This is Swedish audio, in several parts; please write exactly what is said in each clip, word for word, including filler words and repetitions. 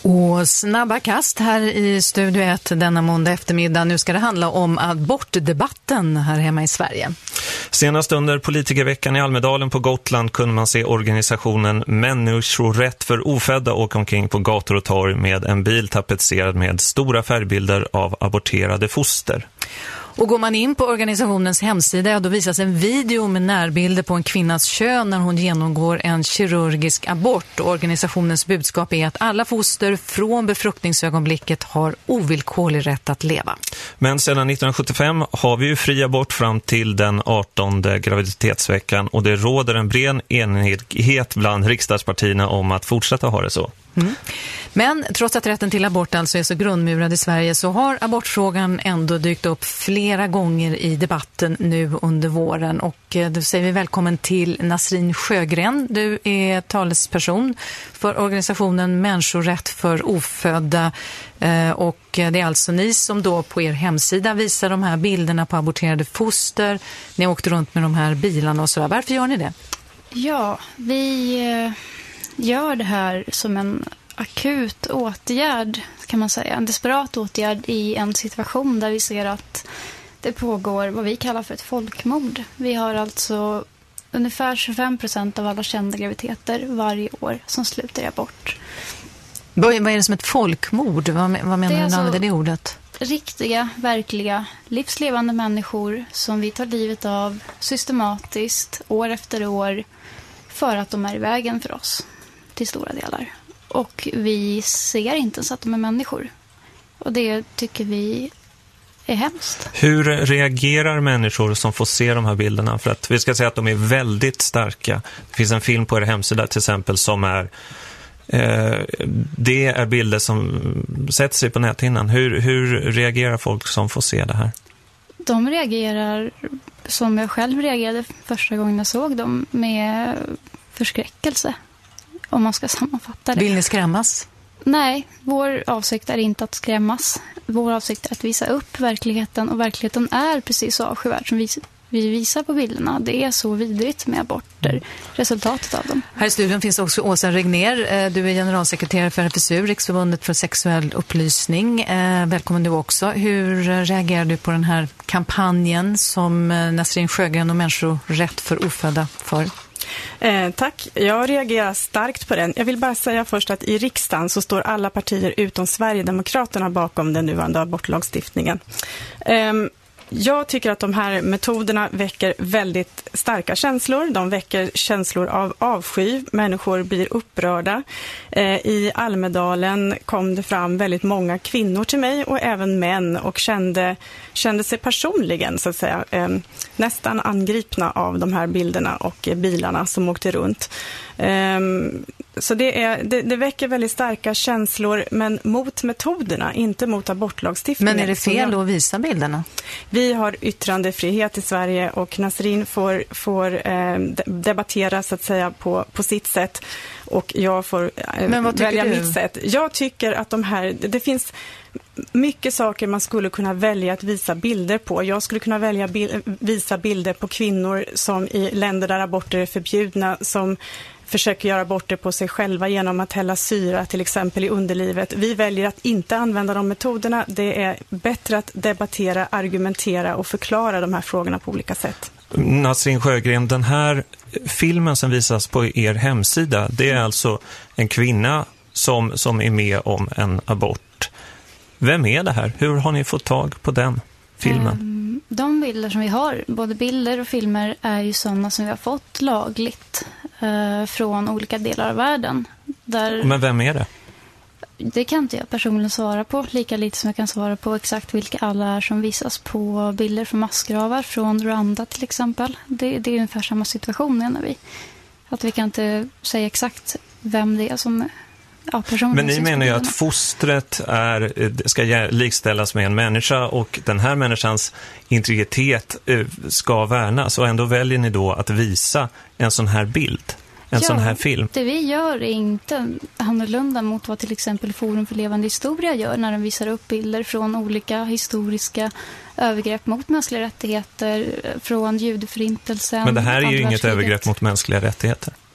Och snabba kast här i Studio ett denna måndag eftermiddag. Nu ska det handla om abortdebatten här hemma i Sverige. Senast under politikerveckan i Almedalen på Gotland kunde man se organisationen Människorätt för ofödda åka omkring på gator och torg med en bil tapetserad med stora färgbilder av aborterade foster. Och går man in på organisationens hemsida, ja, då visas en video med närbilder på en kvinnas kön när hon genomgår en kirurgisk abort. Och organisationens budskap är att alla foster från befruktningsögonblicket har ovillkorlig rätt att leva. Men sedan nittonhundrasjuttiofem har vi ju fri abort fram till den artonde graviditetsveckan, och det råder en bred enighet bland riksdagspartierna om att fortsätta ha det så. Mm. Men trots att rätten till abort alltså är så grundmurad i Sverige, så har abortfrågan ändå dykt upp flera gånger i debatten nu under våren. Och då säger vi välkommen till Nasrin Sjögren. Du är talesperson för organisationen Människorätt för ofödda. Och det är alltså ni som då på er hemsida visar de här bilderna på aborterade foster. Ni har åkt runt med de här bilarna och så. Varför gör ni det? Ja, vi gör det här som en akut åtgärd, kan man säga. En desperat åtgärd i en situation där vi ser att det pågår vad vi kallar för ett folkmord. Vi har alltså ungefär tjugofem procent av alla kända graviditeter varje år som slutar i abort. Vad är det som ett folkmord? Vad, vad menar du alltså med det ordet? Riktiga, verkliga, livslevande människor som vi tar livet av systematiskt, år efter år, för att de är i vägen för oss till stora delar. Och vi ser inte ens att de är människor. Och det tycker vi är hemskt. Hur reagerar människor som får se de här bilderna? För att vi ska säga att de är väldigt starka. Det finns en film på er hemsida till exempel som är eh, det är bilder som sätter sig på näthinnan. Hur, hur reagerar folk som får se det här? De reagerar som jag själv reagerade första gången jag såg dem, med förskräckelse. Om man ska sammanfatta det. Vill ni skrämmas? Nej, vår avsikt är inte att skrämmas. Vår avsikt är att visa upp verkligheten. Och verkligheten är precis så avskyvärd som vi, vi visar på bilderna. Det är så vidrigt med aborter. Resultatet av dem. Här i studion finns också Åsa Regner. Du är generalsekreterare för R F S U, Riksförbundet för sexuell upplysning. Välkommen du också. Hur reagerar du på den här kampanjen som Nasrin Sjögren och Människorätt för ofödda för? Eh, tack. Jag reagerar starkt på den. Jag vill bara säga först att i riksdagen så står alla partier utom Sverigedemokraterna bakom den nuvarande abortlagstiftningen. Eh, Jag tycker att de här metoderna väcker väldigt starka känslor. De väcker känslor av avsky. Människor blir upprörda. Eh, I Almedalen kom det fram väldigt många kvinnor till mig och även män, och kände, kände sig personligen så att säga, eh, nästan angripna av de här bilderna och bilarna som åkte runt. Eh, så det, är, det, det väcker väldigt starka känslor, men mot metoderna, inte mot abortlagstiftningen. Men är det fel att visa bilderna? Vi har yttrandefrihet i Sverige, och Nasrin får, får eh, debattera så att säga på, på sitt sätt, och jag får eh, Men vad välja du? mitt sätt. Jag tycker att de här, det finns mycket saker man skulle kunna välja att visa bilder på. Jag skulle kunna välja bil, visa bilder på kvinnor som i länder där aborter är förbjudna, som försöker göra aborter på sig själva genom att hälla syra till exempel i underlivet. Vi väljer att inte använda de metoderna. Det är bättre att debattera, argumentera och förklara de här frågorna på olika sätt. Nasrin Sjögren, den här filmen som visas på er hemsida, det är alltså en kvinna som, som är med om en abort. Vem är det här? Hur har ni fått tag på den filmen? Um, de bilder som vi har, både bilder och filmer, är ju sådana som vi har fått lagligt uh, från olika delar av världen. Där Men vem är det? Det kan inte jag personligen svara på, lika lite som jag kan svara på exakt vilka alla är som visas på bilder från massgravar från Rwanda till exempel. Det, det är ungefär samma situation, menar vi. Att vi kan inte säga exakt vem det är som... Ja, men ni menar ju att fostret är, ska likställas med en människa, och den här människans integritet ska värnas, och ändå väljer ni då att visa en sån här bild, en ja, sån här film. Det vi gör är inte annorlunda mot vad till exempel Forum för levande historia gör när de visar upp bilder från olika historiska övergrepp mot mänskliga rättigheter, från judeförintelsen. Men det här är ju inget övergrepp mot mänskliga rättigheter.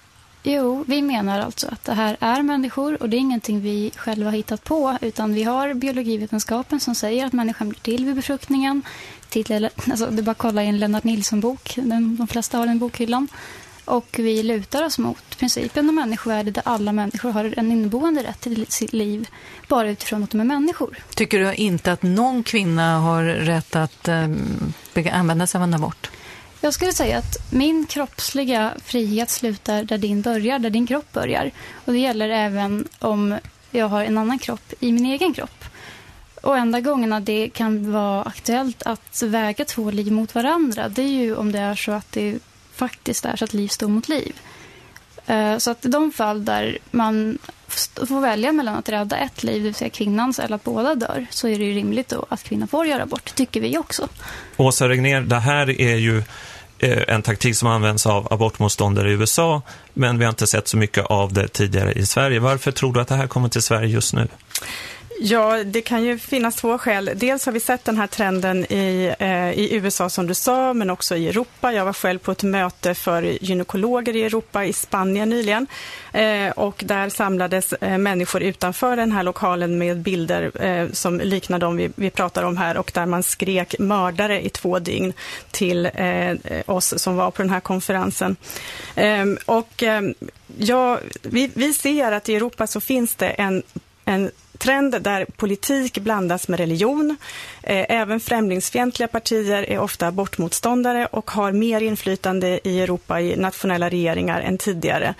Jo, vi menar alltså att det här är människor och det är ingenting vi själva har hittat på, utan vi har biologivetenskapen som säger att människan blir till vid befruktningen. Till, alltså, det är bara att kolla i en Lennart Nilsson-bok, den, de flesta har den bokhyllan. Och vi lutar oss mot principen om människovärde där alla människor har en inneboende rätt till sitt liv bara utifrån att de är människor. Tycker du inte att någon kvinna har rätt att um, använda sig av en abort? Jag skulle säga att min kroppsliga frihet slutar där din börjar, där din kropp börjar. Och det gäller även om jag har en annan kropp i min egen kropp. Och enda gångerna det kan vara aktuellt att väga två liv mot varandra, det är ju om det är så att det faktiskt är så att liv står mot liv. Så att i de fall där man får välja mellan att rädda ett liv, det vill säga kvinnans, eller att båda dör, så är det ju rimligt då att kvinnan får göra abort, tycker vi också. Åsa Regnér, det här är ju en taktik som används av abortmotståndare i U S A, men vi har inte sett så mycket av det tidigare i Sverige. Varför tror du att det här kommer till Sverige just nu? Ja, det kan ju finnas två skäl. Dels har vi sett den här trenden i, eh, i U S A som du sa, men också i Europa. Jag var själv på ett möte för gynekologer i Europa i Spanien nyligen. Eh, och där samlades eh, människor utanför den här lokalen med bilder eh, som liknar de vi, vi pratar om här. Och där man skrek mördare i två dygn till eh, oss som var på den här konferensen. Eh, och eh, ja, vi, vi ser att i Europa så finns det en, en trend där politik blandas med religion. Även främlingsfientliga partier är ofta abortmotståndare och har mer inflytande i Europa i nationella regeringar än tidigare.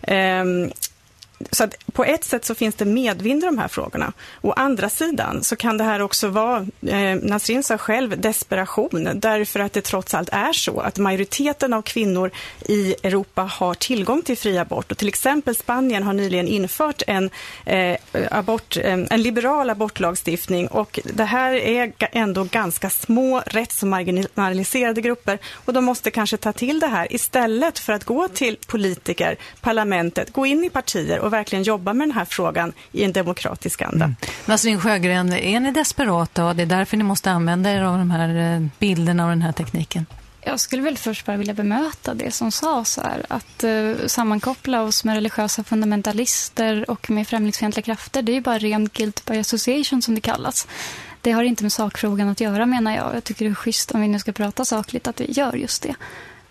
Så att på ett sätt så finns det medvind i de här frågorna. Å andra sidan så kan det här också vara, eh, Nasrin sa själv, desperation. Därför att det trots allt är så att majoriteten av kvinnor i Europa har tillgång till fri abort. Och till exempel Spanien har nyligen infört en, eh, abort, eh, en liberal abortlagstiftning. Och det här är ändå ganska små, rätts- och marginaliserade grupper. Och de måste kanske ta till det här istället för att gå till politiker, parlamentet, gå in i partier och verkligen jobba med den här frågan i en demokratisk anda. Mm. Nasrin Sjögren, är ni desperata och det är därför ni måste använda er av de här bilderna och den här tekniken? Jag skulle väl först bara vilja bemöta det som sades här. Att uh, sammankoppla oss med religiösa fundamentalister och med främlingsfientliga krafter, det är ju bara ren guilt by association som det kallas. Det har inte med sakfrågan att göra, menar jag. Jag tycker det är schysst, om vi nu ska prata sakligt, att vi gör just det.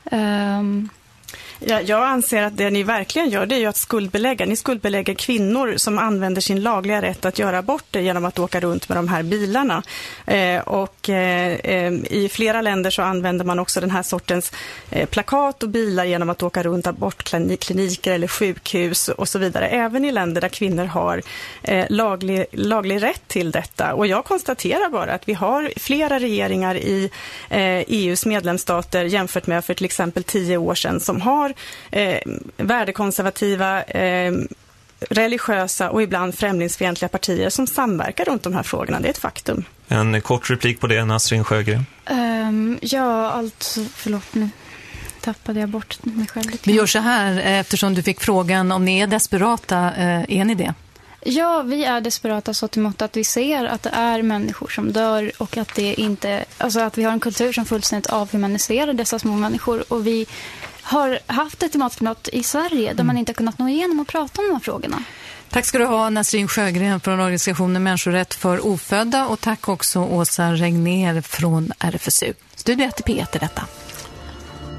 Um... Ja, jag anser att det ni verkligen gör, det är ju att skuldbelägga. Ni skuldbelägger kvinnor som använder sin lagliga rätt att göra aborter genom att åka runt med de här bilarna. Eh, och eh, i flera länder så använder man också den här sortens eh, plakat och bilar genom att åka runt abortkliniker eller sjukhus och så vidare. Även i länder där kvinnor har eh, laglig, laglig rätt till detta. Och jag konstaterar bara att vi har flera regeringar i eh, E U:s medlemsstater jämfört med för till exempel tio år sedan som har Eh, värdekonservativa, eh, religiösa och ibland främlingsfientliga partier som samverkar runt de här frågorna. Det är ett faktum. En kort replik på det, Nasrin Sjögren. Um, ja, alltså, förlåt nu. Tappade jag bort mig själv lite. Vi gör så här, eftersom du fick frågan om ni är desperata, är ni det? Ja, vi är desperata så till mått att vi ser att det är människor som dör och att det inte, alltså att vi har en kultur som fullständigt avhumaniserar dessa små människor, och vi har haft ett klimatklimat i Sverige där mm. man inte har kunnat nå igenom och prata om de här frågorna. Tack ska du ha, Nasrin Sjögren från organisationen Människorätt för ofödda, och tack också Åsa Regnér från R F S U. Studio ett i P ett är detta.